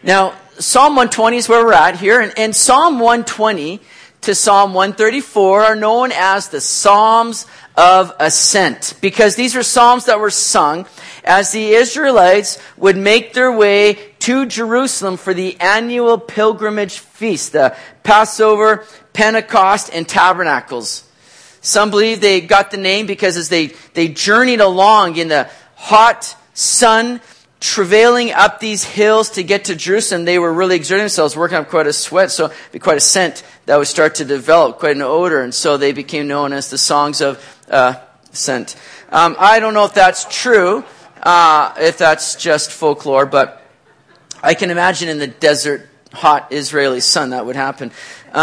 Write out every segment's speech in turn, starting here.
Now, Psalm 120 is where we're at here, and Psalm 120 to Psalm 134 are known as the Psalms of Ascent, because these are psalms that were sung as the Israelites would make their way to Jerusalem for the annual pilgrimage feast, the Passover, Pentecost, and Tabernacles. Some believe they got the name because as they journeyed along in the hot sun, travailing up these hills to get to Jerusalem, they were really exerting themselves, working up quite a sweat, so it'd be quite a scent that would start to develop, quite an odor, and so they became known as the songs of ascent. I don't know if that's true, if that's just folklore, but I can imagine in the desert, hot Israeli sun that would happen.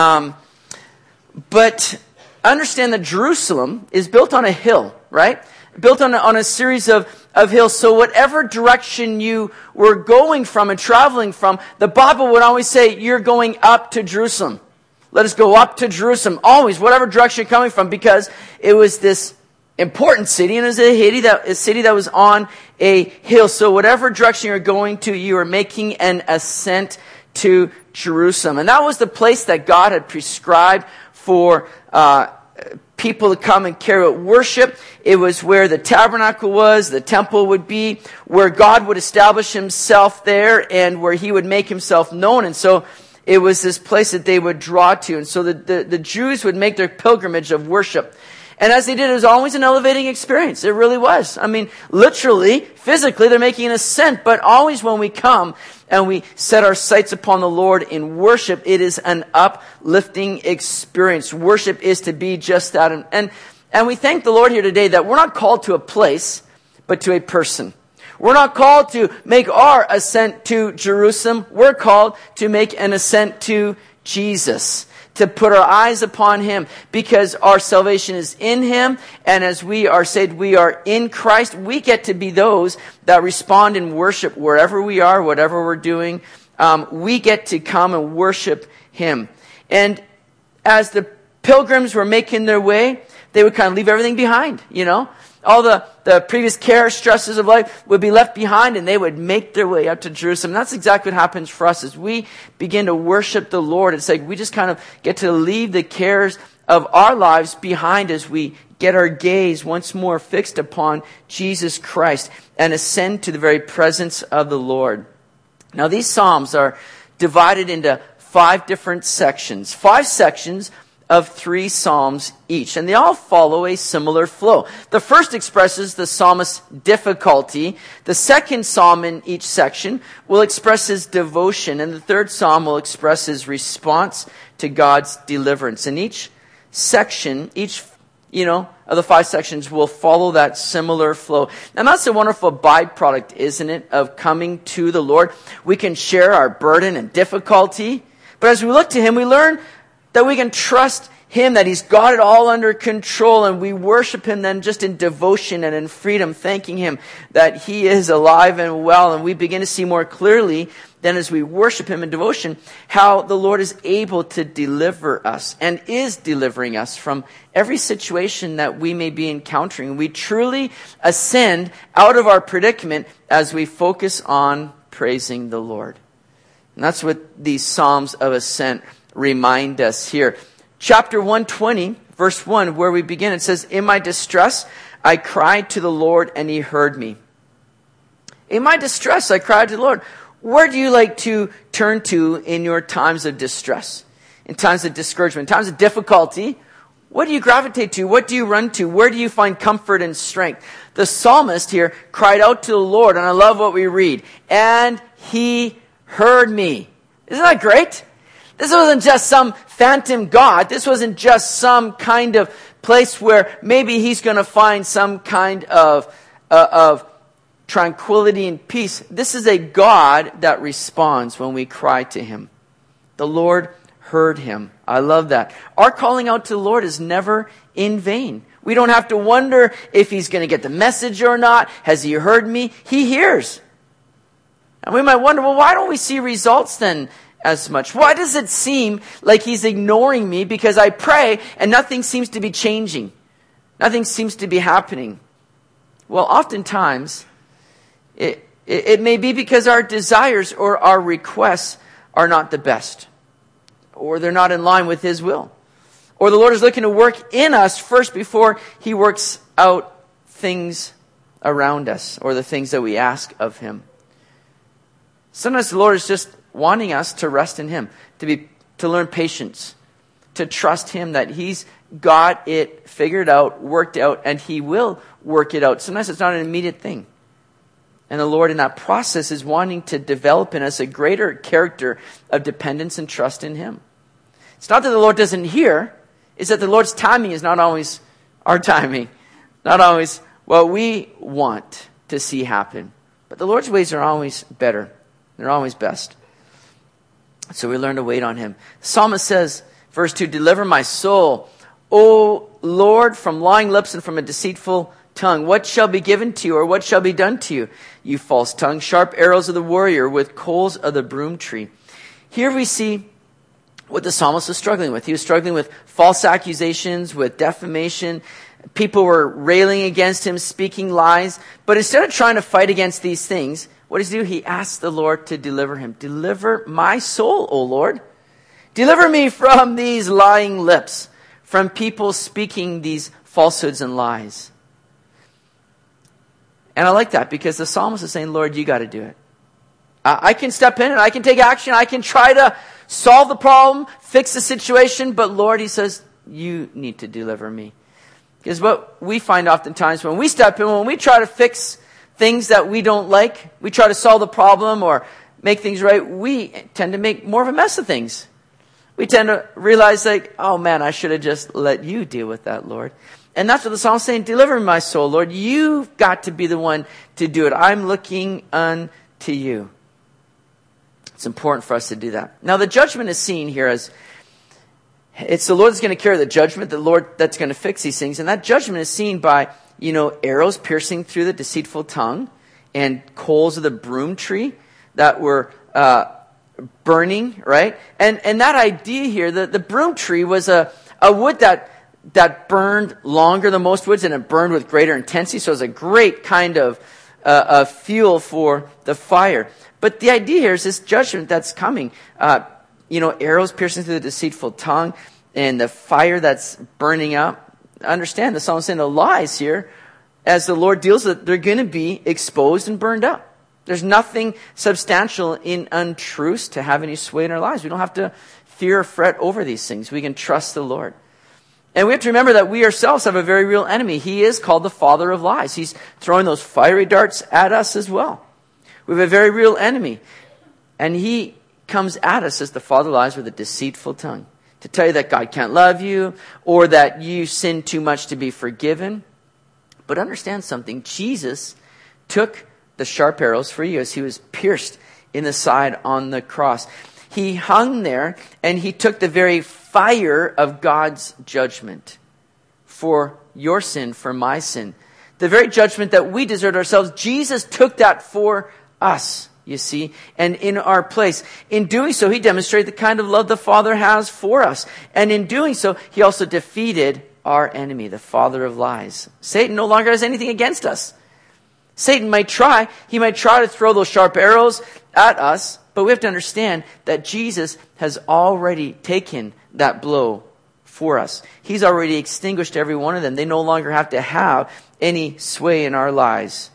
But understand that Jerusalem is built on a hill, right? Built on a series of hills. So whatever direction you were going from and traveling from, the Bible would always say, you're going up to Jerusalem. Let us go up to Jerusalem. Always, whatever direction you're coming from, because it was this important city, and it was a city that was on a hill. So whatever direction you're going to, you are making an ascent to Jerusalem. And that was the place that God had prescribed for people to come and carry out worship. It was where the tabernacle was, the temple would be, where God would establish himself there, and where he would make himself known. And so it was this place that they would draw to. And so the Jews would make their pilgrimage of worship. And as they did, it was always an elevating experience. It really was. I mean, literally, physically, they're making an ascent. But always when we come and we set our sights upon the Lord in worship, it is an uplifting experience. Worship is to be just that. And we thank the Lord here today that we're not called to a place, but to a person. We're not called to make our ascent to Jerusalem. We're called to make an ascent to Jesus, to put our eyes upon him, because our salvation is in him. And as we are saved, we are in Christ. We get to be those that respond in worship wherever we are, whatever we're doing. We get to come and worship him. And as the pilgrims were making their way, they would kind of leave everything behind, you know. All the previous care, stresses of life would be left behind, and they would make their way up to Jerusalem. That's exactly what happens for us as we begin to worship the Lord. It's like we just kind of get to leave the cares of our lives behind as we get our gaze once more fixed upon Jesus Christ and ascend to the very presence of the Lord. Now, these Psalms are divided into 5 different sections. 5 sections of 3 psalms each, and they all follow a similar flow. The first expresses the psalmist's difficulty. The second psalm in each section will express his devotion, and the third psalm will express his response to God's deliverance. And each section, of the 5 sections will follow that similar flow. And that's a wonderful byproduct, isn't it, of coming to the Lord. We can share our burden and difficulty, but as we look to him, we learn that we can trust him, that he's got it all under control, and we worship him then just in devotion and in freedom, thanking him that he is alive and well. And we begin to see more clearly then as we worship him in devotion how the Lord is able to deliver us and is delivering us from every situation that we may be encountering. We truly ascend out of our predicament as we focus on praising the Lord. And that's what these Psalms of Ascent remind us here. Chapter 120, verse 1, where we begin, it says, "In my distress, I cried to the Lord, and he heard me." In my distress, I cried to the Lord. Where do you like to turn to in your times of distress? In times of discouragement, in times of difficulty, what do you gravitate to? What do you run to? Where do you find comfort and strength? The psalmist here cried out to the Lord, and I love what we read. And he heard me. Isn't that great? This wasn't just some phantom God. This wasn't just some kind of place where maybe he's going to find some kind of tranquility and peace. This is a God that responds when we cry to him. The Lord heard him. I love that. Our calling out to the Lord is never in vain. We don't have to wonder if he's going to get the message or not. Has he heard me? He hears. And we might wonder, well, why don't we see results then as much? Why does it seem like he's ignoring me because I pray and nothing seems to be changing? Nothing seems to be happening. Well, oftentimes, it It may be because our desires or our requests are not the best, or they're not in line with His will. Or the Lord is looking to work in us first before He works out things around us, or the things that we ask of Him. Sometimes the Lord is just wanting us to rest in Him, to learn patience, to trust Him that He's got it figured out, worked out, and He will work it out. Sometimes it's not an immediate thing. And the Lord in that process is wanting to develop in us a greater character of dependence and trust in Him. It's not that the Lord doesn't hear, it's that the Lord's timing is not always our timing, not always what we want to see happen. But the Lord's ways are always better. They're always best. So we learn to wait on Him. The psalmist says, verse 2, "Deliver my soul, O Lord, from lying lips and from a deceitful tongue. What shall be given to you, or what shall be done to you? You false tongue, sharp arrows of the warrior, with coals of the broom tree." Here we see what the psalmist was struggling with. He was struggling with false accusations, with defamation. People were railing against him, speaking lies. But instead of trying to fight against these things, what does he do? He asks the Lord to deliver him. "Deliver my soul, O Lord. Deliver me from these lying lips, from people speaking these falsehoods and lies." And I like that, because the psalmist is saying, Lord, you got to do it. I can step in and I can take action. I can try to solve the problem, fix the situation. But Lord, he says, you need to deliver me. Because what we find oftentimes when we step in, when we try to fix things that we don't like, we try to solve the problem or make things right, we tend to make more of a mess of things. We tend to realize like, oh man, I should have just let you deal with that, Lord. And that's what the psalmist is saying, deliver my soul, Lord. You've got to be the one to do it. I'm looking unto you. It's important for us to do that. Now the judgment is seen here as, it's the Lord that's going to carry the judgment, the Lord that's going to fix these things. And that judgment is seen by, arrows piercing through the deceitful tongue and coals of the broom tree that were burning, right? And that idea here, the broom tree was a wood that burned longer than most woods, and it burned with greater intensity. So it was a great kind of fuel for the fire. But the idea here is this judgment that's coming. Arrows piercing through the deceitful tongue and the fire that's burning up. Understand, the psalmist saying the lies here, as the Lord deals with it, they're going to be exposed and burned up. There's nothing substantial in untruths to have any sway in our lives. We don't have to fear or fret over these things. We can trust the Lord. And we have to remember that we ourselves have a very real enemy. He is called the father of lies. He's throwing those fiery darts at us as well. We have a very real enemy. And he comes at us as the father of lies with a deceitful tongue, to tell you that God can't love you, or that you sin too much to be forgiven. But understand something. Jesus took the sharp arrows for you as he was pierced in the side on the cross. He hung there and he took the very fire of God's judgment for your sin, for my sin. The very judgment that we deserved ourselves, Jesus took that for us, you see, and in our place. In doing so, he demonstrated the kind of love the Father has for us. And in doing so, he also defeated our enemy, the father of lies. Satan no longer has anything against us. Satan might try. He might try to throw those sharp arrows at us, but we have to understand that Jesus has already taken that blow for us. He's already extinguished every one of them. They no longer have to have any sway in our lives.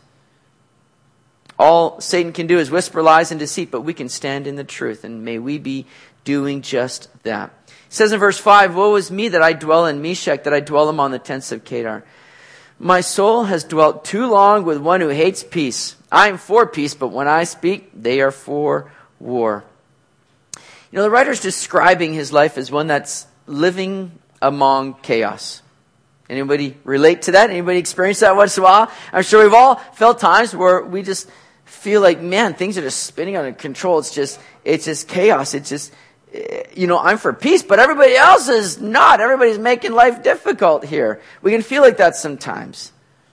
All Satan can do is whisper lies and deceit, but we can stand in the truth, and may we be doing just that. It says in verse 5, "Woe is me that I dwell in Meshach, that I dwell among the tents of Kedar. My soul has dwelt too long with one who hates peace. I am for peace, but when I speak, they are for war." The writer's describing his life as one that's living among chaos. Anybody relate to that? Anybody experience that once in a while? I'm sure we've all felt times where we just feel like, man, things are just spinning out of control. It's just chaos. It's just, I'm for peace, but everybody else is not. Everybody's making life difficult here. We can feel like that sometimes.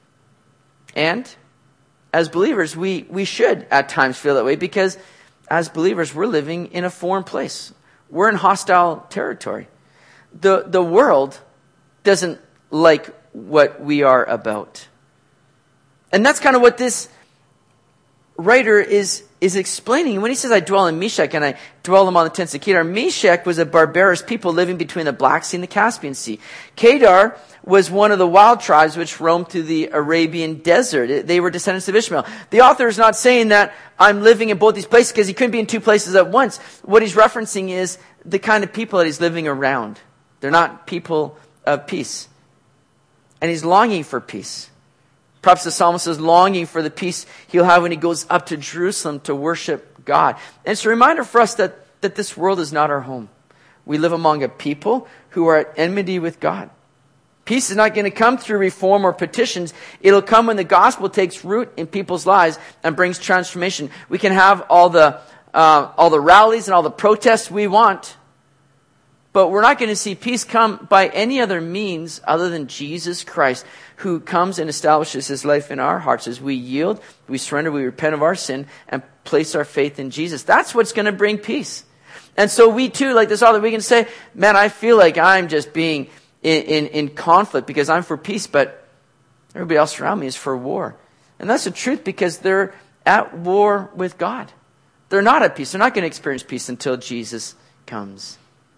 And as believers, we should at times feel that way, because as believers, we're living in a foreign place. We're in hostile territory. The world doesn't like what we are about. And that's kind of what this writer is explaining, when he says, I dwell in Meshech and I dwell among the tents of Kedar, Meshech was a barbarous people living between the Black Sea and the Caspian Sea. Kedar was one of the wild tribes which roamed through the Arabian desert. They were descendants of Ishmael. The author is not saying that I'm living in both these places because he couldn't be in two places at once. What he's referencing is the kind of people that he's living around. They're not people of peace. And he's longing for peace. Perhaps the psalmist is longing for the peace he'll have when he goes up to Jerusalem to worship God. And it's a reminder for us that this world is not our home. We live among a people who are at enmity with God. Peace is not going to come through reform or petitions. It'll come when the gospel takes root in people's lives and brings transformation. We can have all the rallies and all the protests we want, but we're not going to see peace come by any other means other than Jesus Christ, who comes and establishes his life in our hearts as we yield, we surrender, we repent of our sin, and place our faith in Jesus. That's what's going to bring peace. And so we too, like this author, we can say, man, I feel like I'm just being in conflict because I'm for peace, but everybody else around me is for war. And that's the truth, because they're at war with God. They're not at peace. They're not going to experience peace until Jesus comes.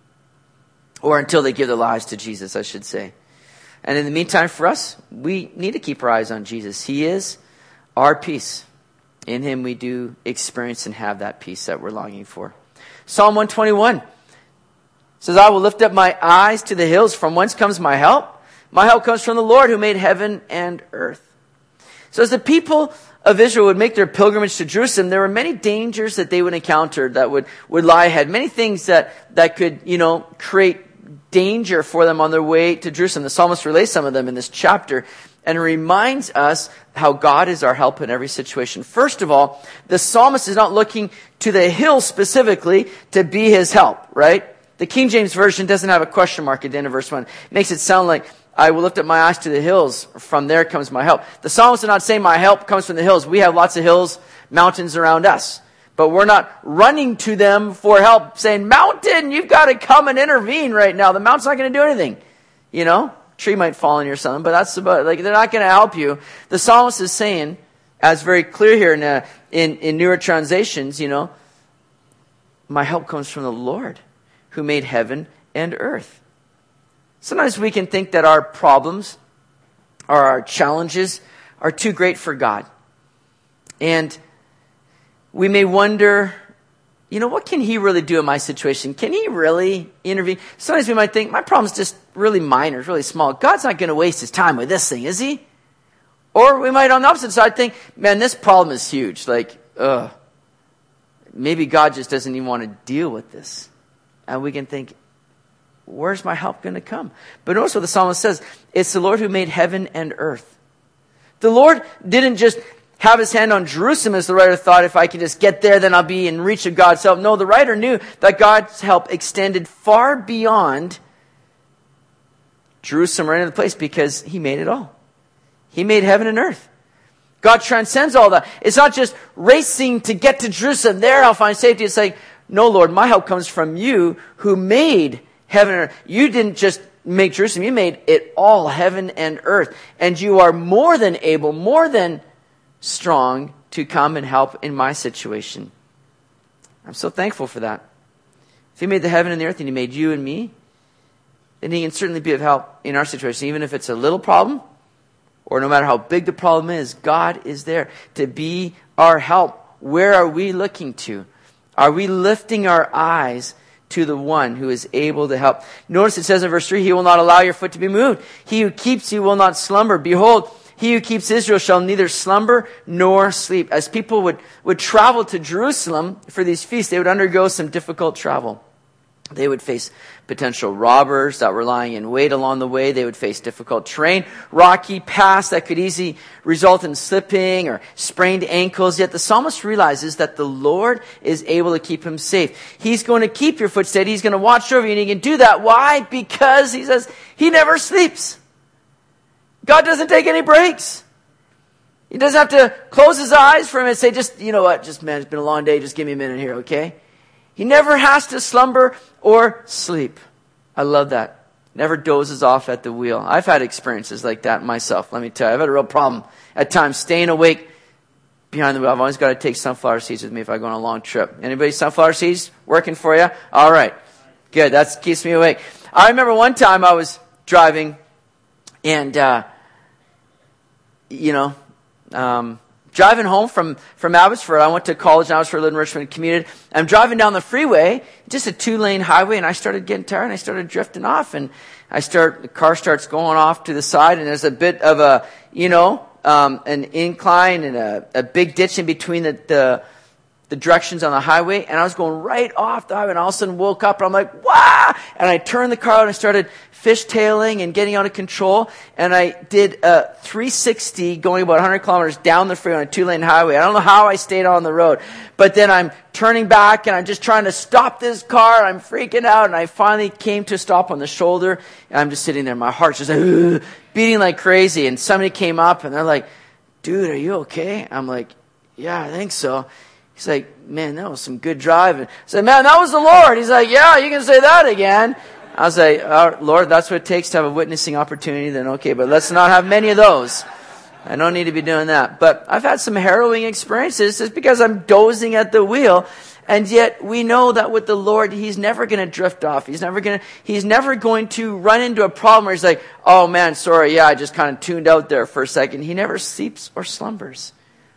Or until they give their lives to Jesus, I should say. And in the meantime, for us, we need to keep our eyes on Jesus. He is our peace. In him we do experience and have that peace that we're longing for. Psalm 121 says, I will lift up my eyes to the hills. From whence comes my help? My help comes from the Lord who made heaven and earth. So as the people of Israel would make their pilgrimage to Jerusalem, there were many dangers that they would encounter that would lie ahead. Many things that could, create danger for them on their way to Jerusalem. The psalmist relays some of them in this chapter and reminds us how God is our help in every situation. First of all, the psalmist is not looking to the hill specifically to be his help, right? The King James Version doesn't have a question mark at the end of verse 1. It makes it sound like, I will lift up my eyes to the hills. From there comes my help. The psalmist is not saying my help comes from the hills. We have lots of hills, mountains around us. But we're not running to them for help, saying, mountain, you've got to come and intervene right now. The mountain's not going to do anything. Tree might fall on you or something, but that's about, they're not going to help you. The psalmist is saying, as very clear here in newer translations, my help comes from the Lord who made heaven and earth. Sometimes we can think that our problems or our challenges are too great for God. And we may wonder, what can he really do in my situation? Can he really intervene? Sometimes we might think, my problem's just really minor, it's really small. God's not going to waste his time with this thing, is he? Or we might, on the opposite side, think, man, this problem is huge. Maybe God just doesn't even want to deal with this. And we can think, where's my help going to come? But notice what the psalmist says. It's the Lord who made heaven and earth. The Lord didn't just have his hand on Jerusalem, as the writer thought, if I can just get there, then I'll be in reach of God's help. No, the writer knew that God's help extended far beyond Jerusalem or any other place, because he made it all. He made heaven and earth. God transcends all that. It's not just racing to get to Jerusalem. There I'll find safety. It's like, no, Lord, my help comes from you who made heaven and earth. You didn't just make Jerusalem. You made it all, heaven and earth. And you are more than able, more than strong to come and help in my situation. I'm so thankful for that. If he made the heaven and the earth and he made you and me, then he can certainly be of help in our situation. Even if it's a little problem, or no matter how big the problem is, God is there to be our help. Where are we looking to? Are we lifting our eyes to the one who is able to help? Notice it says in verse 3, he will not allow your foot to be moved. He who keeps you will not slumber. Behold, he who keeps Israel shall neither slumber nor sleep. As people would travel to Jerusalem for these feasts, they would undergo some difficult travel. They would face potential robbers that were lying in wait along the way. They would face difficult terrain, rocky paths that could easily result in slipping or sprained ankles. Yet the psalmist realizes that the Lord is able to keep him safe. He's going to keep your foot steady. He's going to watch over you, and he can do that. Why? Because he says he never sleeps. God doesn't take any breaks. He doesn't have to close his eyes for him and say, man, it's been a long day. Just give me a minute here, okay? He never has to slumber or sleep. I love that. Never dozes off at the wheel. I've had experiences like that myself. Let me tell you, I've had a real problem at times staying awake behind the wheel. I've always got to take sunflower seeds with me if I go on a long trip. Anybody sunflower seeds working for you? All right. Good. That keeps me awake. I remember one time I was driving and, driving home from Abbotsford. I went to college in Abbotsford, lived in Richmond, commuted. I'm driving down the freeway, just a 2-lane highway, and I started getting tired and I started drifting off, and the car starts going off to the side, and there's a bit of a, an incline and a big ditch in between the directions on the highway, and I was going right off the highway, and all of a sudden woke up, and I'm like, wah! And I turned the car out, and I started fishtailing and getting out of control, and I did a 360 going about 100 kilometers down the freeway on a 2-lane highway. I don't know how I stayed on the road, but then I'm turning back, and I'm just trying to stop this car, and I'm freaking out, and I finally came to a stop on the shoulder, and I'm just sitting there, my heart's just like, beating like crazy, and somebody came up, and they're like, dude, are you okay? I'm like, yeah, I think so. He's like, man, that was some good driving. I said, man, that was the Lord. He's like, yeah, you can say that again. I was like, oh, Lord, that's what it takes to have a witnessing opportunity. Then okay, but let's not have many of those. I don't need to be doing that. But I've had some harrowing experiences just because I'm dozing at the wheel. And yet we know that with the Lord, He's never going to drift off. He's never going to run into a problem where He's like, oh man, sorry, yeah, I just kind of tuned out there for a second. He never sleeps or slumbers.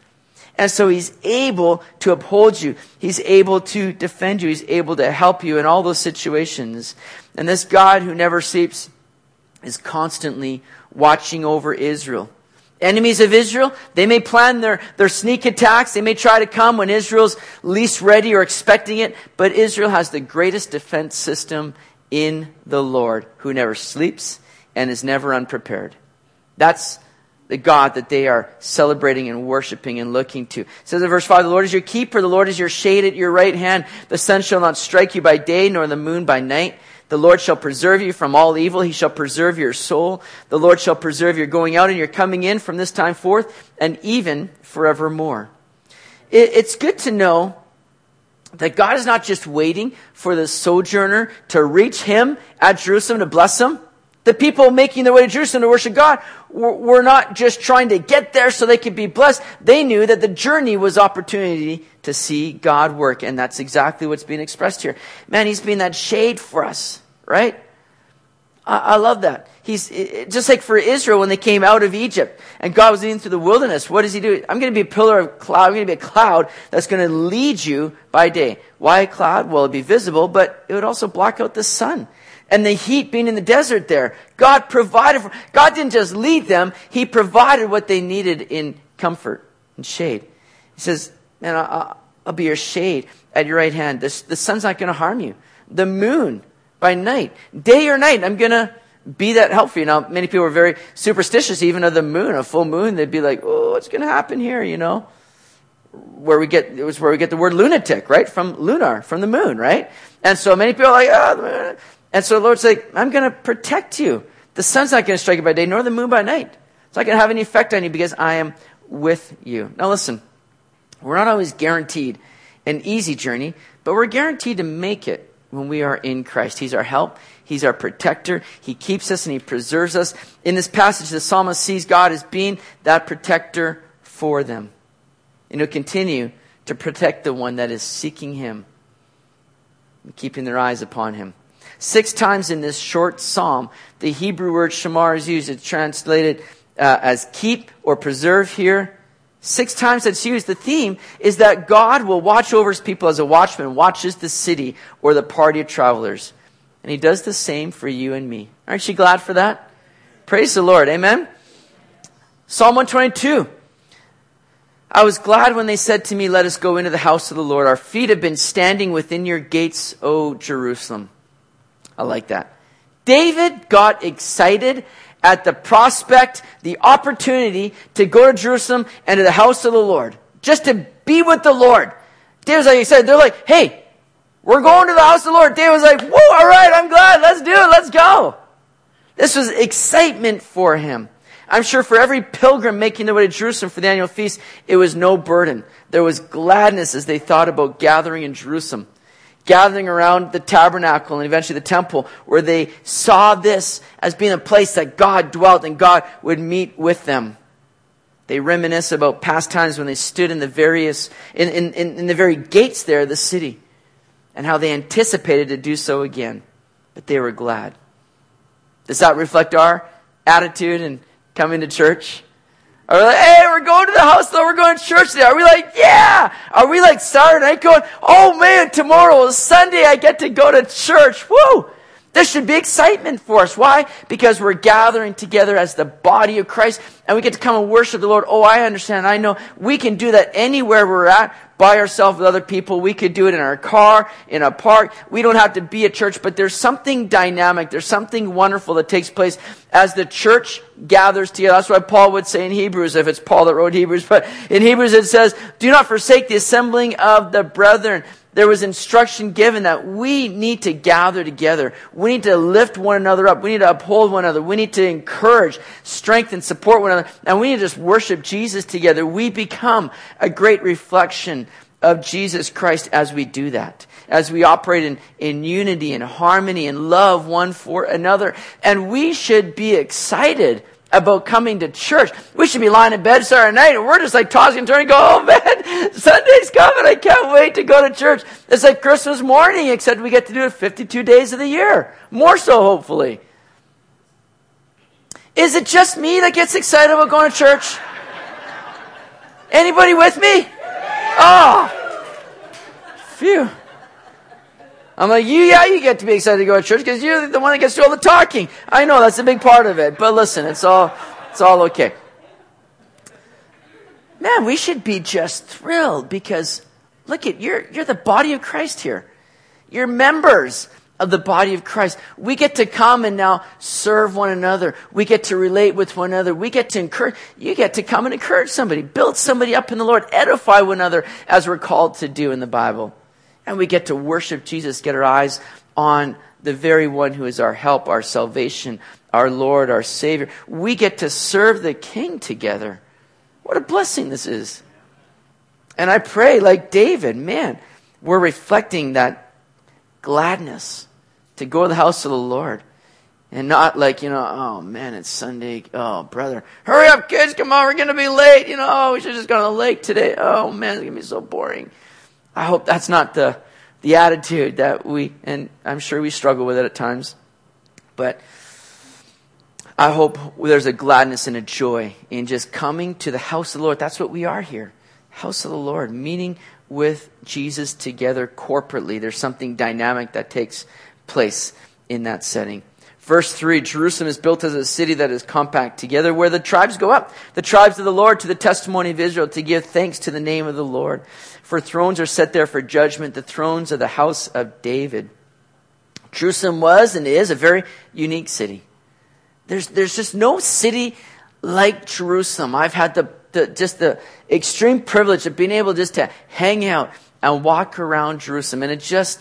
And so He's able to uphold you. He's able to defend you. He's able to help you in all those situations. And this God who never sleeps is constantly watching over Israel. Enemies of Israel, they may plan their sneak attacks. They may try to come when Israel's least ready or expecting it. But Israel has the greatest defense system in the Lord, who never sleeps and is never unprepared. That's the God that they are celebrating and worshiping and looking to. It says in verse 5, the Lord is your keeper, the Lord is your shade at your right hand. The sun shall not strike you by day, nor the moon by night. The Lord shall preserve you from all evil. He shall preserve your soul. The Lord shall preserve your going out and your coming in from this time forth, and even forevermore. It's good to know that God is not just waiting for the sojourner to reach Him at Jerusalem to bless him. The people making their way to Jerusalem to worship God were not just trying to get there so they could be blessed. They knew that the journey was opportunity to see God work. And that's exactly what's being expressed here. Man, He's being that shade for us, right? I love that. He's just like for Israel when they came out of Egypt and God was leading through the wilderness. What does He do? I'm going to be a pillar of cloud. I'm going to be a cloud that's going to lead you by day. Why a cloud? Well, it'd be visible, but it would also block out the sun. And the heat being in the desert there. God provided God didn't just lead them. He provided what they needed in comfort and shade. He says, man, I'll be your shade at your right hand. The sun's not going to harm you. The moon by night. Day or night, I'm going to be that help for you. Now, many people are very superstitious even of the moon. A full moon, they'd be like, oh, what's going to happen here, Where we get the word lunatic, right? From lunar, from the moon, right? And so many people are like, oh, the moon. And so the Lord's like, I'm going to protect you. The sun's not going to strike you by day, nor the moon by night. It's not going to have any effect on you because I am with you. Now listen, we're not always guaranteed an easy journey, but we're guaranteed to make it when we are in Christ. He's our help. He's our protector. He keeps us and He preserves us. In this passage, the psalmist sees God as being that protector for them. And He'll continue to protect the one that is seeking Him and keeping their eyes upon Him. 6 times in this short psalm, the Hebrew word shamar is used. It's translated as keep or preserve here. 6 times that's used. The theme is that God will watch over His people as a watchman watches the city or the party of travelers. And He does the same for you and me. Aren't you glad for that? Praise the Lord. Amen. Psalm 122. I was glad when they said to me, let us go into the house of the Lord. Our feet have been standing within your gates, O Jerusalem. I like that. David got excited at the prospect, the opportunity to go to Jerusalem and to the house of the Lord. Just to be with the Lord. David's like, he said, they're like, hey, we're going to the house of the Lord. David was like, whoa, all right, I'm glad. Let's do it. Let's go. This was excitement for him. I'm sure for every pilgrim making their way to Jerusalem for the annual feast, it was no burden. There was gladness as they thought about gathering in Jerusalem. Gathering around the tabernacle and eventually the temple, where they saw this as being a place that God dwelt and God would meet with them. They reminisce about past times when they stood in the various in the very gates there of the city, and how they anticipated to do so again, but they were glad. Does that reflect our attitude in coming to church? Are we like, hey, we're going to the house, though, we're going to church today? Are we like, yeah? Are we like Saturday night going, oh man, tomorrow is Sunday, I get to go to church. Woo! There should be excitement for us. Why? Because we're gathering together as the body of Christ, and we get to come and worship the Lord. Oh, I understand. I know we can do that anywhere we're at, by ourselves with other people. We could do it in our car, in a park. We don't have to be at church, but there's something dynamic. There's something wonderful that takes place as the church gathers together. That's why Paul would say in Hebrews, if it's Paul that wrote Hebrews, but in Hebrews it says, do not forsake the assembling of the brethren. There was instruction given that we need to gather together. We need to lift one another up. We need to uphold one another. We need to encourage, strengthen, support one another. And we need to just worship Jesus together. We become a great reflection of Jesus Christ as we do that. As we operate in unity and harmony and love one for another. And we should be excited about coming to church. We should be lying in bed Saturday night and we're just like tossing and turning, go, oh man, Sunday's coming. I can't wait to go to church. It's like Christmas morning, except we get to do it 52 days of the year. More so, hopefully. Is it just me that gets excited about going to church? Anybody with me? Oh, phew. I'm like, you get to be excited to go to church because you're the one that gets to do all the talking. I know that's a big part of it, but listen, it's all okay. Man, we should be just thrilled because look at you're the body of Christ here. You're members of the body of Christ. We get to come and now serve one another. We get to relate with one another. We get to encourage. You get to come and encourage somebody, build somebody up in the Lord, edify one another as we're called to do in the Bible. And we get to worship Jesus, get our eyes on the very one who is our help, our salvation, our Lord, our Savior. We get to serve the King together. What a blessing this is. And I pray, like David, man, we're reflecting that gladness to go to the house of the Lord. And not like, oh man, it's Sunday. Oh, brother, hurry up, kids, come on, we're going to be late. We should just go to the lake today. Oh man, it's going to be so boring. I hope that's not the attitude that and I'm sure we struggle with it at times, but I hope there's a gladness and a joy in just coming to the house of the Lord. That's what we are here. House of the Lord, meeting with Jesus together corporately. There's something dynamic that takes place in that setting. Verse 3, Jerusalem is built as a city that is compact together, where the tribes go up, the tribes of the Lord, to the testimony of Israel, to give thanks to the name of the Lord. For thrones are set there for judgment, the thrones of the house of David. Jerusalem was and is a very unique city. There's just no city like Jerusalem. I've had the extreme privilege of being able just to hang out and walk around Jerusalem, and it just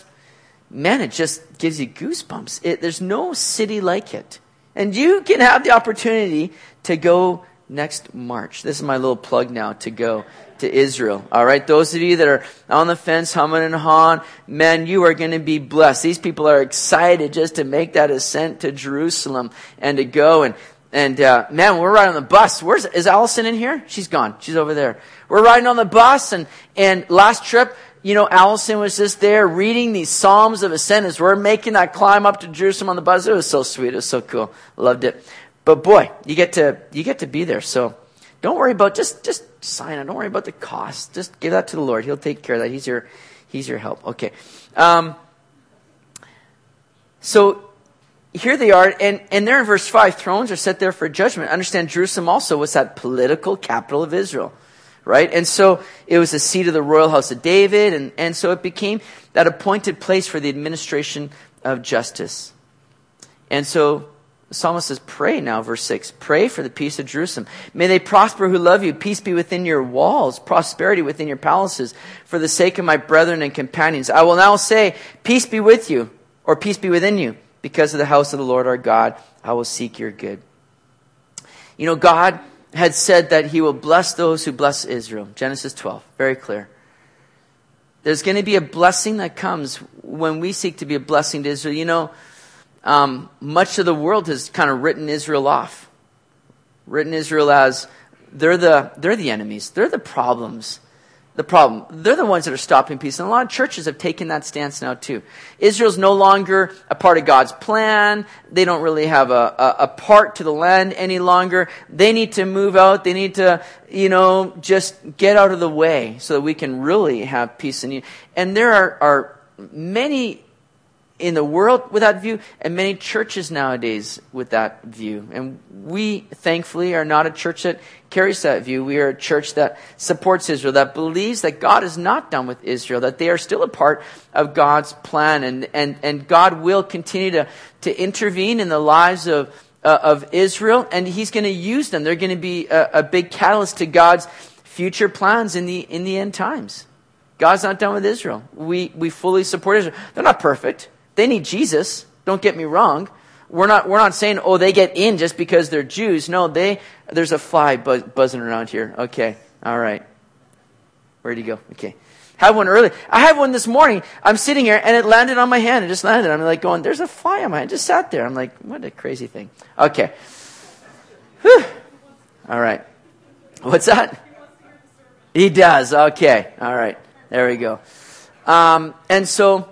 gives you goosebumps. There's no city like it. And you can have the opportunity to go next March. This is my little plug now to go to Israel. All right, those of you that are on the fence, humming and hawing, man, you are going to be blessed. These people are excited just to make that ascent to Jerusalem and to go. And man, we're riding on the bus. Is Allison in here? She's gone. She's over there. We're riding on the bus, and last trip, Allison was just there reading these Psalms of Ascent as we're making that climb up to Jerusalem on the bus. It was so sweet. It was so cool. Loved it. But boy, you get to be there. So don't worry about just sign on. Don't worry about the cost. Just give that to the Lord. He'll take care of that. He's your help. Okay. So here they are, and they're in verse 5. Thrones are set there for judgment. Understand, Jerusalem also was that political capital of Israel. Right? And so it was the seat of the royal house of David, and so it became that appointed place for the administration of justice. And so the psalmist says, pray now, verse 6. Pray for the peace of Jerusalem. May they prosper who love you. Peace be within your walls, prosperity within your palaces, for the sake of my brethren and companions. I will now say, peace be with you, or peace be within you, because of the house of the Lord our God. I will seek your good. God had said that he will bless those who bless Israel. Genesis 12, very clear. There's going to be a blessing that comes when we seek to be a blessing to Israel. Much of the world has kind of written Israel off. Written Israel as they're the enemies. They're the problems. They're the ones that are stopping peace. And a lot of churches have taken that stance now too. Israel's no longer a part of God's plan. They don't really have a part to the land any longer. They need to move out. They need to, just get out of the way so that we can really have peace and unity. And there are many in the world with that view, and many churches nowadays with that view. And we, thankfully, are not a church that carries that view. We are a church that supports Israel, that believes that God is not done with Israel, that they are still a part of God's plan, and God will continue to intervene in the lives of Israel, and He's going to use them. They're going to be a big catalyst to God's future plans in the end times. God's not done with Israel. We fully support Israel. They're not perfect. They need Jesus. Don't get me wrong. We're not saying, they get in just because they're Jews. No, there's a fly buzzing around here. Okay. All right. Where'd he go? Okay. Had one early. I had one this morning. I'm sitting here and it landed on my hand. It just landed. I'm like going, there's a fly on my hand. It just sat there. I'm like, what a crazy thing. Okay. Whew. All right. What's that? He does. Okay. All right. There we go. And so,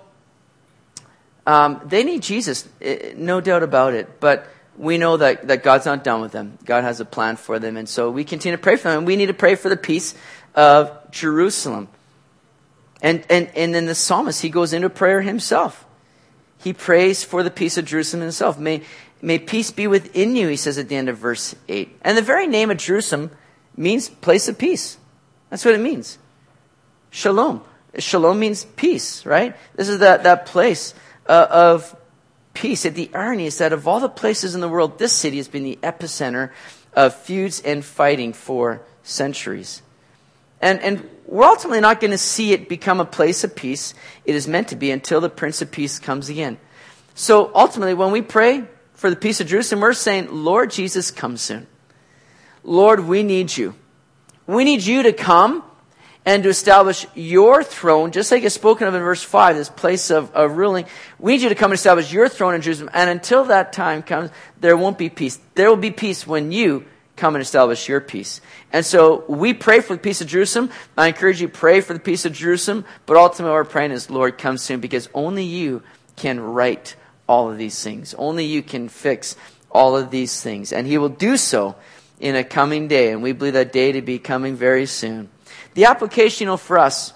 they need Jesus, no doubt about it. But we know that God's not done with them. God has a plan for them. And so we continue to pray for them. And we need to pray for the peace of Jerusalem. And then the psalmist, he goes into prayer himself. He prays for the peace of Jerusalem himself. May peace be within you, he says at the end of verse 8. And the very name of Jerusalem means place of peace. That's what it means. Shalom. Shalom means peace, right? This is that place of peace. The irony is that of all the places in the world, this city has been the epicenter of feuds and fighting for centuries. And we're ultimately not going to see it become a place of peace. It is meant to be until the Prince of Peace comes again. So ultimately, when we pray for the peace of Jerusalem, we're saying, Lord Jesus, come soon. Lord, we need you. We need you to come and to establish your throne, just like it's spoken of in verse 5, this place of ruling. We need you to come and establish your throne in Jerusalem. And until that time comes, there won't be peace. There will be peace when you come and establish your peace. And so we pray for the peace of Jerusalem. I encourage you to pray for the peace of Jerusalem. But ultimately what we're praying is, Lord, come soon, because only you can right all of these things. Only you can fix all of these things. And He will do so in a coming day. And we believe that day to be coming very soon. The application, for us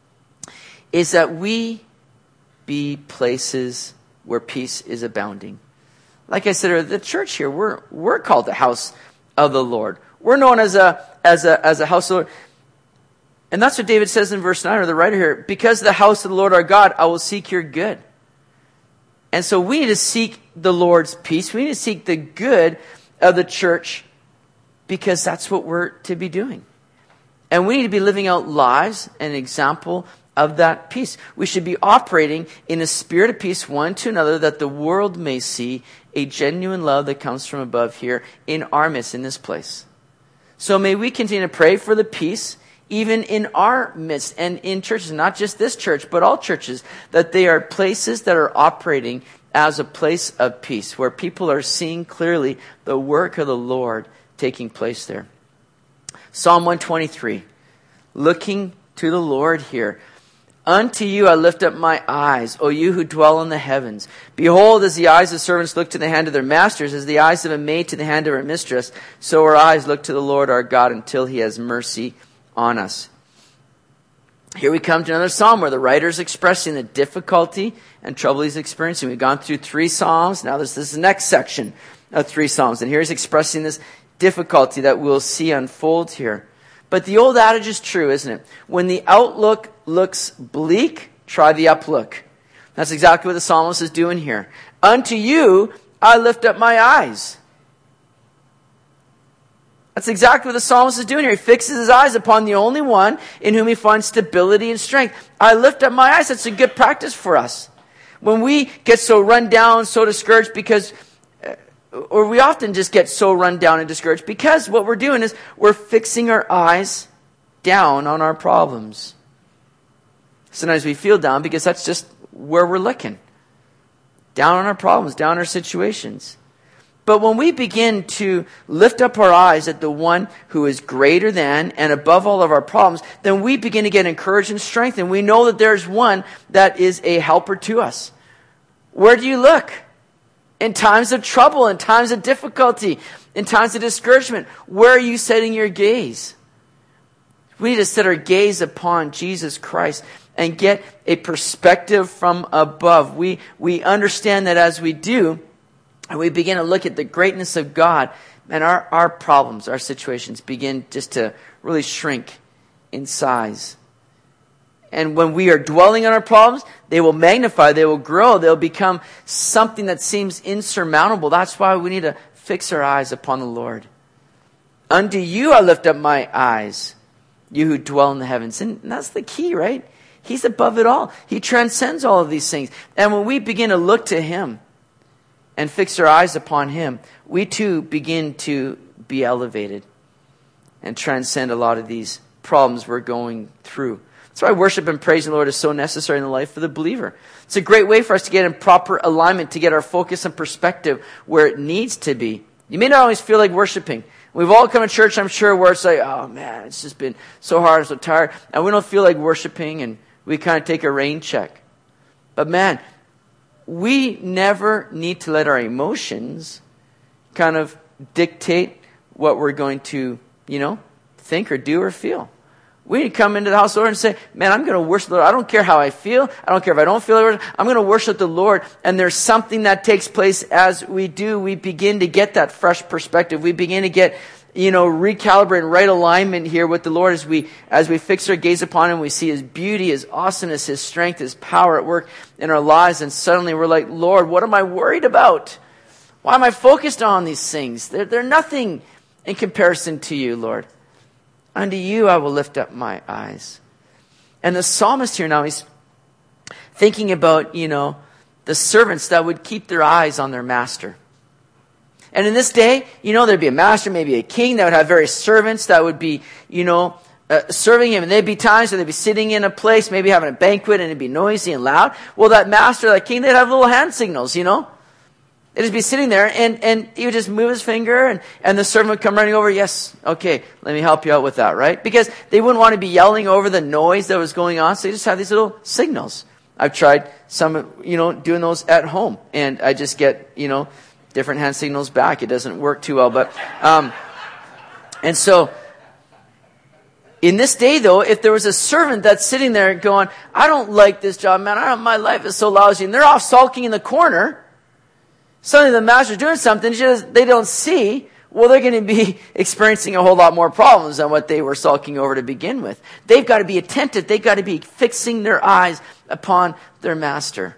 is that we be places where peace is abounding. Like I said, the church here, we're called the house of the Lord. We're known as a house of the Lord. And that's what David says in verse 9, or the writer here, because the house of the Lord our God, I will seek your good. And so we need to seek the Lord's peace. We need to seek the good of the church, because that's what we're to be doing. And we need to be living out lives, an example of that peace. We should be operating in a spirit of peace one to another, that the world may see a genuine love that comes from above here in our midst, in this place. So may we continue to pray for the peace, even in our midst and in churches, not just this church, but all churches, that they are places that are operating as a place of peace, where people are seeing clearly the work of the Lord taking place there. Psalm 123, looking to the Lord here. Unto you I lift up my eyes, O you who dwell in the heavens. Behold, as the eyes of servants look to the hand of their masters, as the eyes of a maid to the hand of her mistress, so our eyes look to the Lord our God until He has mercy on us. Here we come to another psalm where the writer is expressing the difficulty and trouble he's experiencing. We've gone through 3 psalms. Now this is the next section of 3 psalms. And here he's expressing this difficulty that we'll see unfold here. But the old adage is true, isn't it? When the outlook looks bleak, try the uplook. That's exactly what the psalmist is doing here. Unto you I lift up my eyes. That's exactly what the psalmist is doing here. He fixes his eyes upon the only one in whom he finds stability and strength. I lift up my eyes. That's a good practice for us. When we get so run down, so discouraged because... or we often just get so run down and discouraged because what we're doing is we're fixing our eyes down on our problems. Sometimes we feel down because that's just where we're looking. Down on our problems, down on our situations. But when we begin to lift up our eyes at the one who is greater than and above all of our problems, then we begin to get encouraged and strengthened. We know that there's one that is a helper to us. Where do you look? In times of trouble, in times of difficulty, in times of discouragement, where are you setting your gaze? We need to set our gaze upon Jesus Christ and get a perspective from above. We understand that as we do, and we begin to look at the greatness of God, and our problems, our situations begin just to really shrink in size. And when we are dwelling on our problems, they will magnify, they will grow, they'll become something that seems insurmountable. That's why we need to fix our eyes upon the Lord. Unto you I lift up my eyes, you who dwell in the heavens. And that's the key, right? He's above it all. He transcends all of these things. And when we begin to look to Him and fix our eyes upon Him, we too begin to be elevated and transcend a lot of these problems we're going through. That's why worship and praise the Lord is so necessary in the life of the believer. It's a great way for us to get in proper alignment, to get our focus and perspective where it needs to be. You may not always feel like worshiping. We've all come to church, I'm sure, where it's like, oh man, it's just been so hard, I'm so tired. And we don't feel like worshiping, and we kind of take a rain check. But man, we never need to let our emotions kind of dictate what we're going to, think or do or feel. We need to come into the house of the Lord and say, man, I'm going to worship the Lord. I don't care how I feel. I don't care if I don't feel it. I'm going to worship the Lord. And there's something that takes place as we do. We begin to get that fresh perspective. We begin to get, recalibrate and right alignment here with the Lord as we fix our gaze upon Him. We see His beauty, His awesomeness, His strength, His power at work in our lives. And suddenly we're like, Lord, what am I worried about? Why am I focused on these things? They're nothing in comparison to you, Lord. Unto you I will lift up my eyes. And the psalmist here now, he's thinking about, the servants that would keep their eyes on their master. And in this day, there'd be a master, maybe a king that would have various servants that would be, serving him. And there'd be times where they'd be sitting in a place, maybe having a banquet, and it'd be noisy and loud. Well, that master, that king, they'd have little hand signals, They'd just be sitting there, and he would just move his finger, and the servant would come running over. Yes, okay, let me help you out with that, right? Because they wouldn't want to be yelling over the noise that was going on, so they just have these little signals. I've tried some, doing those at home, and I just get, different hand signals back. It doesn't work too well, but, and so, in this day, though, if there was a servant that's sitting there going, I don't like this job, man, my life is so lousy, and they're off sulking in the corner, suddenly the master's doing something they don't see, well, they're going to be experiencing a whole lot more problems than what they were sulking over to begin with. They've got to be attentive. They've got to be fixing their eyes upon their master.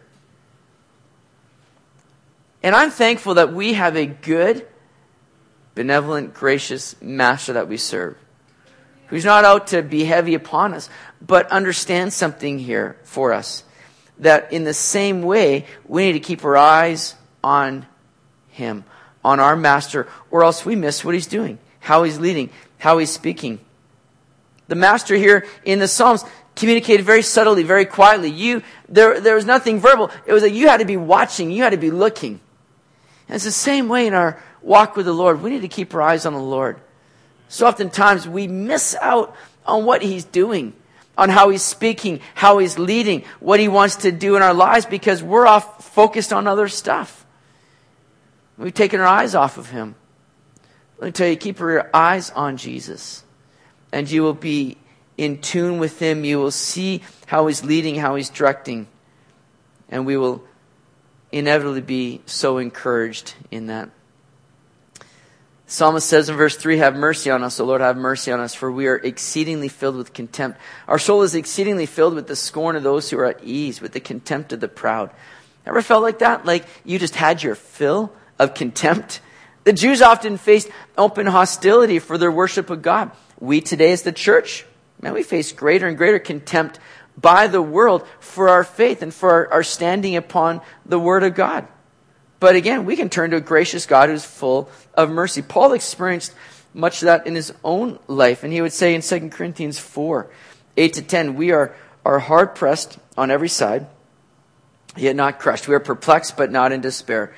And I'm thankful that we have a good, benevolent, gracious master that we serve, who's not out to be heavy upon us, but understands something here for us, that in the same way, we need to keep our eyes on Him, on our master, or else we miss what He's doing, how He's leading, how He's speaking. The master here in the Psalms communicated very subtly, very quietly. There was nothing verbal. It was that you had to be watching, you had to be looking. And it's the same way in our walk with the Lord. We need to keep our eyes on the Lord. So oftentimes we miss out on what He's doing, on how He's speaking, how He's leading, what He wants to do in our lives, because we're off focused on other stuff. We've taken our eyes off of Him. Let me tell you, keep your eyes on Jesus, and you will be in tune with Him. You will see how He's leading, how He's directing, and we will inevitably be so encouraged in that. The psalmist says in verse 3, have mercy on us, O Lord, have mercy on us, for we are exceedingly filled with contempt. Our soul is exceedingly filled with the scorn of those who are at ease, with the contempt of the proud. Ever felt like that? Like you just had your fill of contempt? The Jews often faced open hostility for their worship of God. We today as the church, we face greater and greater contempt by the world for our faith and for our standing upon the Word of God. But again, we can turn to a gracious God who's full of mercy. Paul experienced much of that in his own life. And he would say in 2 Corinthians 4, 8-10, we are hard pressed on every side, yet not crushed. We are perplexed, but not in despair.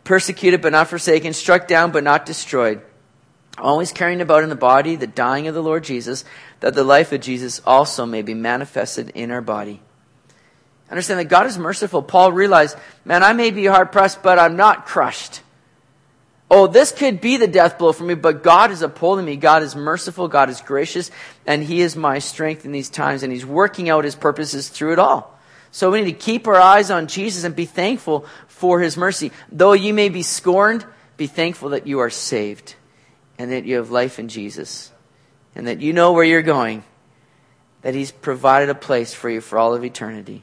persecuted but not forsaken, struck down but not destroyed, always carrying about in the body the dying of the Lord Jesus, that the life of Jesus also may be manifested in our body. Understand that God is merciful. Paul realized, man, I may be hard pressed, but I'm not crushed. Oh, this could be the death blow for me, but God is upholding me. God is merciful. God is gracious. And He is my strength in these times. And He's working out His purposes through it all. So we need to keep our eyes on Jesus and be thankful for His mercy. Though you may be scorned, be thankful that you are saved and that you have life in Jesus and that you know where you're going, that He's provided a place for you for all of eternity.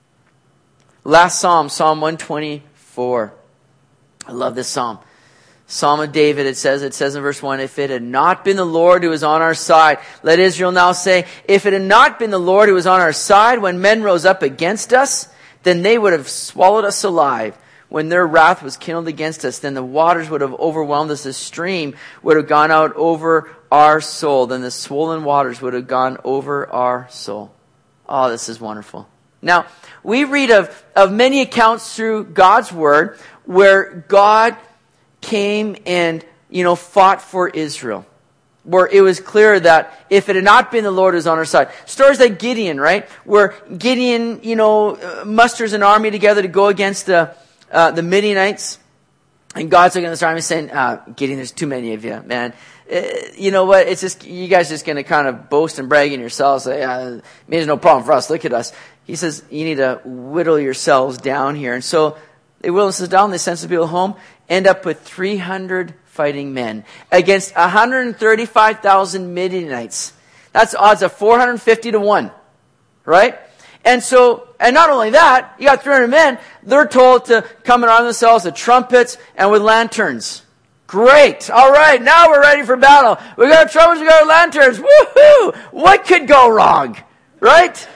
Last Psalm, Psalm 124. I love this Psalm. Psalm of David, it says in verse 1, if it had not been the Lord who was on our side, let Israel now say, if it had not been the Lord who was on our side when men rose up against us, then they would have swallowed us alive. When their wrath was kindled against us, then the waters would have overwhelmed us. The stream would have gone out over our soul. Then the swollen waters would have gone over our soul. Oh, this is wonderful. Now, we read of many accounts through God's Word where God came and, fought for Israel. Where it was clear that if it had not been the Lord who was on our side. Stories like Gideon, right? Where Gideon, musters an army together to go against the Midianites. And God's looking at this army saying, Gideon, there's too many of you, man. You know what? It's just, you guys just going to kind of boast and brag in yourselves. Say, there's no problem for us. Look at us. He says, you need to whittle yourselves down here. And so they whittle themselves down. They send some people home. End up with 300 fighting men against 135,000 Midianites. That's odds of 450 to 1. Right? And not only that, you got 300 men. They're told to come and arm themselves with trumpets and with lanterns. Great. All right. Now we're ready for battle. We got trumpets. We got lanterns. Woohoo! What could go wrong? Right?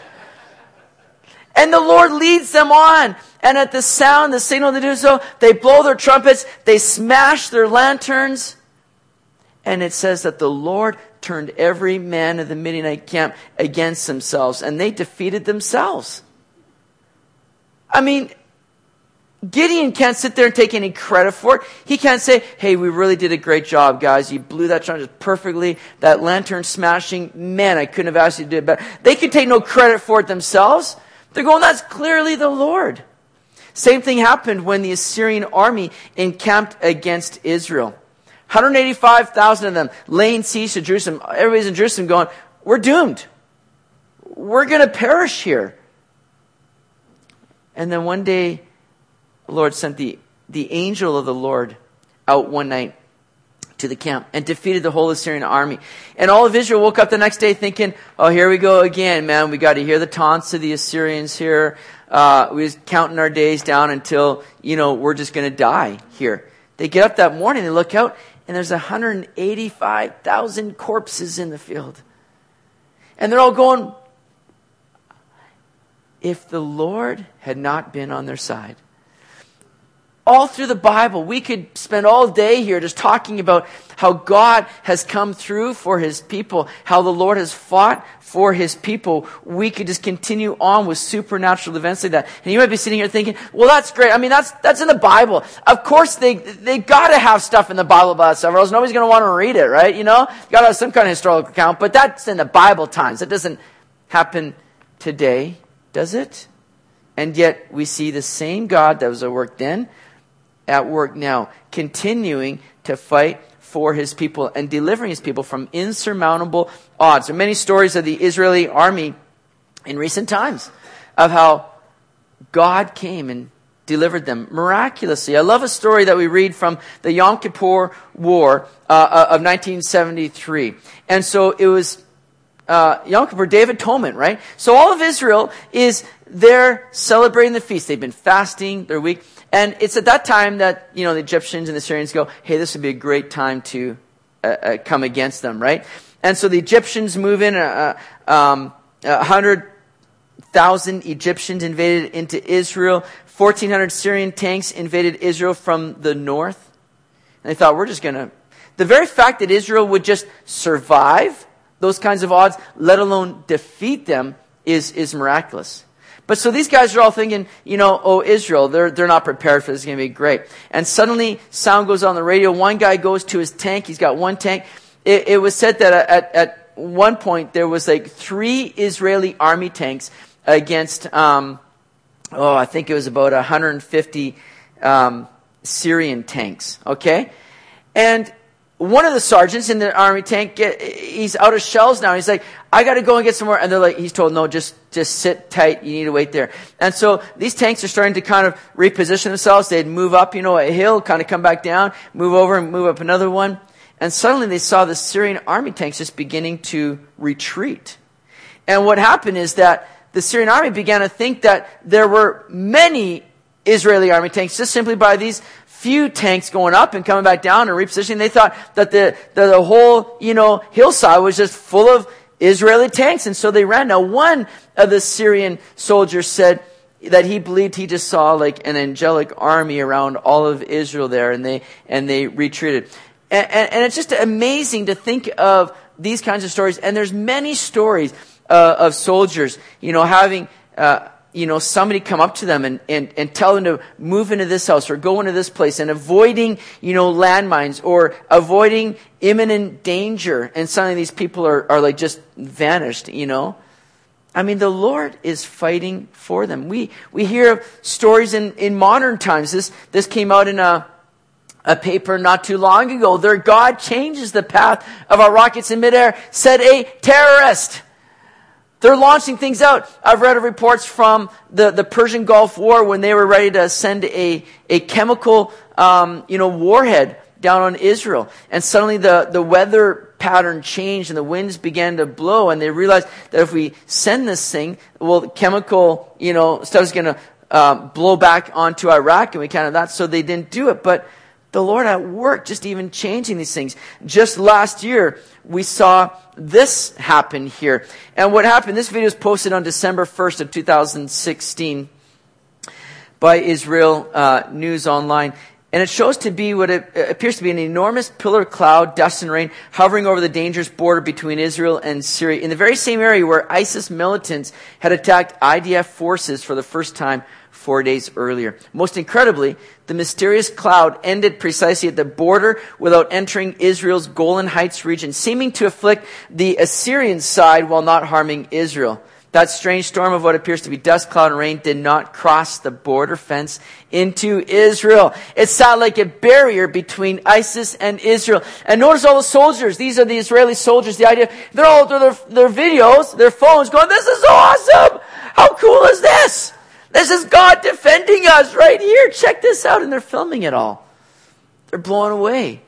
And the Lord leads them on. And at the sound, the signal to do so, they blow their trumpets. They smash their lanterns. And it says that the Lord turned every man of the Midianite camp against themselves. And they defeated themselves. I mean, Gideon can't sit there and take any credit for it. He can't say, hey, we really did a great job, guys. You blew that trumpet perfectly. That lantern smashing, man, I couldn't have asked you to do it better. They could take no credit for it themselves. They're going, that's clearly the Lord. Same thing happened when the Assyrian army encamped against Israel. 185,000 of them laying siege to Jerusalem. Everybody's in Jerusalem going, we're doomed. We're going to perish here. And then one day, the Lord sent the angel of the Lord out one night to the camp and defeated the whole Assyrian army. And all of Israel woke up the next day thinking, oh, here we go again, man. We got to hear the taunts of the Assyrians here. We was counting our days down until, we're just going to die here. They get up that morning, they look out, and there's 185,000 corpses in the field. And they're all going, if the Lord had not been on their side. All through the Bible, we could spend all day here just talking about how God has come through for His people, how the Lord has fought for His people. We could just continue on with supernatural events like that. And you might be sitting here thinking, well, that's great. I mean, that's in the Bible. Of course, they got to have stuff in the Bible about stuff, or else nobody's going to want to read it, right? You got to have some kind of historical account. But that's in the Bible times. That doesn't happen today, does it? And yet, we see the same God that was at work then, at work now, continuing to fight for His people and delivering His people from insurmountable odds. There are many stories of the Israeli army in recent times of how God came and delivered them miraculously. I love a story that we read from the Yom Kippur War of 1973. And so it was Yom Kippur, Day of Atonement, right? So all of Israel is there celebrating the feast. They've been fasting, they're weak. And it's at that time that, the Egyptians and the Syrians go, hey, this would be a great time to come against them, right? And so the Egyptians move in, 100,000 Egyptians invaded into Israel. 1,400 Syrian tanks invaded Israel from the north. And they thought, the very fact that Israel would just survive those kinds of odds, let alone defeat them, is miraculous. But so these guys are all thinking, oh, Israel, they're not prepared for this. It's going to be great. And suddenly sound goes on the radio. One guy goes to his tank. He's got one tank. It was said that at one point there was like 3 Israeli army tanks against, I think it was about 150 Syrian tanks. Okay? And one of the sergeants in the army tank, he's out of shells now. He's like, I got to go and get some more. And they're like, he's told, no, just sit tight. You need to wait there. And so these tanks are starting to kind of reposition themselves. They'd move up, a hill, kind of come back down, move over and move up another one. And suddenly they saw the Syrian army tanks just beginning to retreat. And what happened is that the Syrian army began to think that there were many Israeli army tanks just simply by these few tanks going up and coming back down and repositioning. They thought that the whole, hillside was just full of Israeli tanks. And so they ran. Now, one of the Syrian soldiers said that he believed he just saw like an angelic army around all of Israel there, and they retreated. And it's just amazing to think of these kinds of stories. And there's many stories of soldiers, having somebody come up to them and tell them to move into this house or go into this place, and avoiding, landmines or avoiding imminent danger. And suddenly these people are like just vanished, I mean, the Lord is fighting for them. We hear of stories in modern times. This came out in a paper not too long ago. Their God changes the path of our rockets in midair, said a terrorist. They're launching things out. I've read of reports from the Persian Gulf War when they were ready to send a chemical, warhead down on Israel. And suddenly the weather pattern changed and the winds began to blow, and they realized that if we send this thing, well, chemical, stuff is going to blow back onto Iraq, and we can't have that. So they didn't do it. But the Lord at work, just even changing these things. Just last year, we saw this happen here. And what happened, this video was posted on December 1st of 2016 by Israel News Online. And it shows to be what it appears to be an enormous pillar of cloud, dust and rain, hovering over the dangerous border between Israel and Syria, in the very same area where ISIS militants had attacked IDF forces for the first time 4 days earlier. Most incredibly, the mysterious cloud ended precisely at the border without entering Israel's Golan Heights region, seeming to afflict the Assyrian side while not harming Israel. That strange storm of what appears to be dust, cloud, and rain did not cross the border fence into Israel. It sat like a barrier between ISIS and Israel. And notice all the soldiers. These are the Israeli soldiers. The idea, they're all their videos, their phones going, this is so awesome! How cool is this? This is God defending us right here. Check this out. And they're filming it all. They're blown away.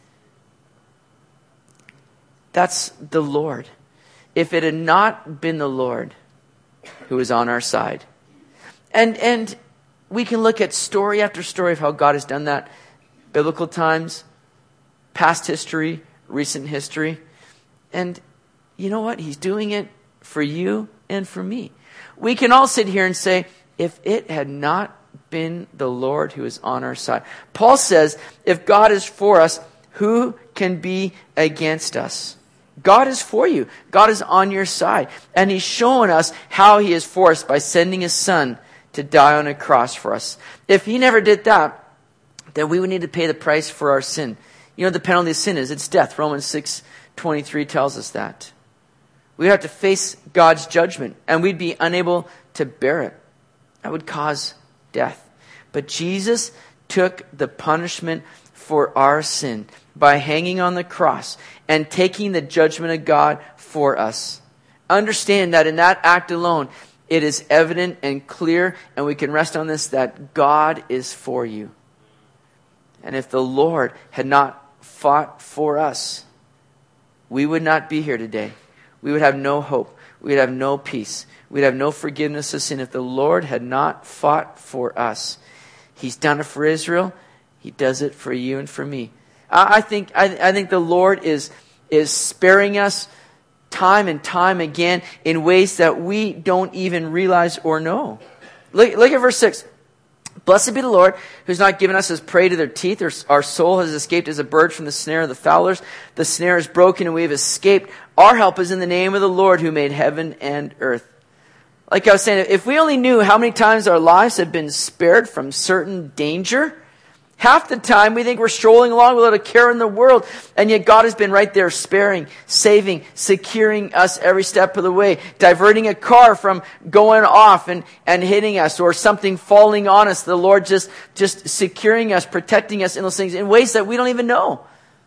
That's the Lord. If it had not been the Lord who was on our side. And we can look at story after story of how God has done that. Biblical times, past history, recent history. And you know what? He's doing it for you and for me. We can all sit here and say, if it had not been the Lord who is on our side. Paul says, if God is for us, who can be against us? God is for you. God is on your side. And He's showing us how He is for us by sending His Son to die on a cross for us. If He never did that, then we would need to pay the price for our sin. You know what the penalty of sin is? It's death. Romans 6:23 tells us that. We have to face God's judgment, and we'd be unable to bear it. That would cause death. But Jesus took the punishment for our sin by hanging on the cross and taking the judgment of God for us. Understand that in that act alone, it is evident and clear, and we can rest on this, that God is for you. And if the Lord had not fought for us, we would not be here today. We would have no hope. We would have no peace. We'd have no forgiveness of sin if the Lord had not fought for us. He's done it for Israel. He does it for you and for me. I think the Lord is sparing us time and time again in ways that we don't even realize or know. Look at verse 6. Blessed be the Lord, who's not given us as prey to their teeth. Our soul has escaped as a bird from the snare of the fowlers. The snare is broken and we have escaped. Our help is in the name of the Lord who made heaven and earth. Like I was saying, if we only knew how many times our lives have been spared from certain danger, half the time we think we're strolling along without a care in the world. And yet God has been right there sparing, saving, securing us every step of the way. Diverting a car from going off and hitting us, or something falling on us. The Lord just securing us, protecting us in those things in ways that we don't even know.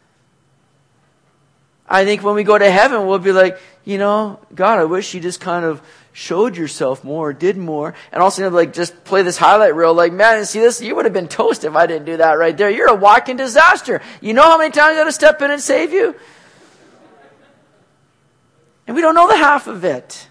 I think when we go to heaven, we'll be like, God, I wish you just kind of showed yourself more, did more. And also, just play this highlight reel, like, man, see this? You would have been toast if I didn't do that right there. You're a walking disaster. You know how many times I had to step in and save you? And we don't know the half of it.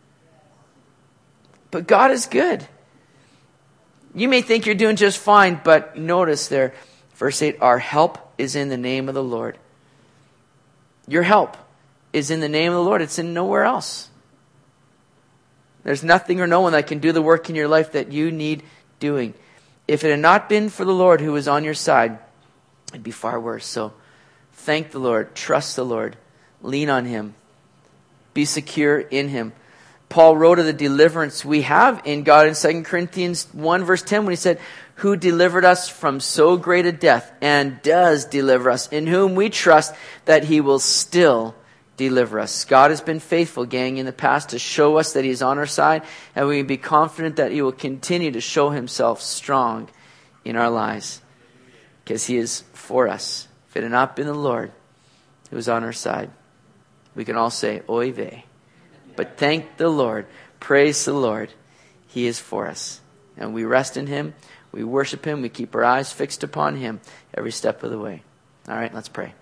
But God is good. You may think you're doing just fine, but notice there, verse 8, our help is in the name of the Lord. Your help is in the name of the Lord. It's in nowhere else. There's nothing or no one that can do the work in your life that you need doing. If it had not been for the Lord who was on your side, it'd be far worse. So thank the Lord. Trust the Lord. Lean on Him. Be secure in Him. Paul wrote of the deliverance we have in God in 2 Corinthians 1 verse 10 when he said, who delivered us from so great a death and does deliver us, in whom we trust that He will still deliver us. God has been faithful, gang, in the past to show us that He is on our side, and we can be confident that He will continue to show Himself strong in our lives because He is for us. If it had not been the Lord who was on our side, we can all say, oy vey. But thank the Lord, praise the Lord, He is for us. And we rest in Him, we worship Him, we keep our eyes fixed upon Him every step of the way. All right, let's pray.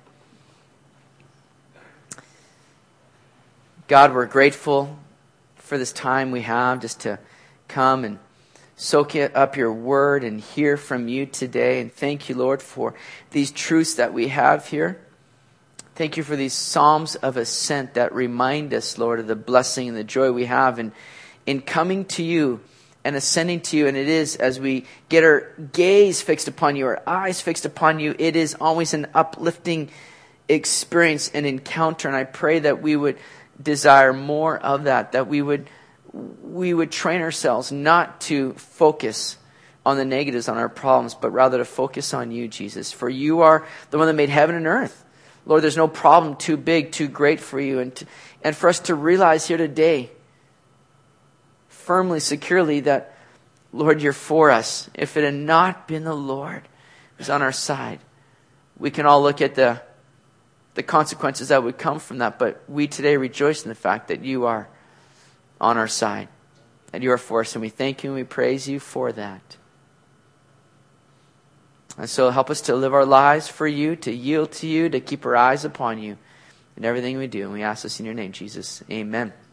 God, we're grateful for this time we have just to come and soak up your word and hear from you today. And thank you, Lord, for these truths that we have here. Thank you for these psalms of ascent that remind us, Lord, of the blessing and the joy we have in coming to you and ascending to you. And it is, as we get our gaze fixed upon you, our eyes fixed upon you, it is always an uplifting experience and encounter. And I pray that we would desire more of that we would train ourselves not to focus on the negatives, on our problems, but rather to focus on you, Jesus. For you are the one that made heaven and earth. Lord, there's no problem too big, too great for you. And for us to realize here today, firmly, securely, that, Lord, you're for us. If it had not been the Lord who's on our side, we can all look at the consequences that would come from that. But we today rejoice in the fact that you are on our side, and you are for us. And we thank you and we praise you for that. And so help us to live our lives for you, to yield to you, to keep our eyes upon you in everything we do. And we ask this in your name, Jesus. Amen.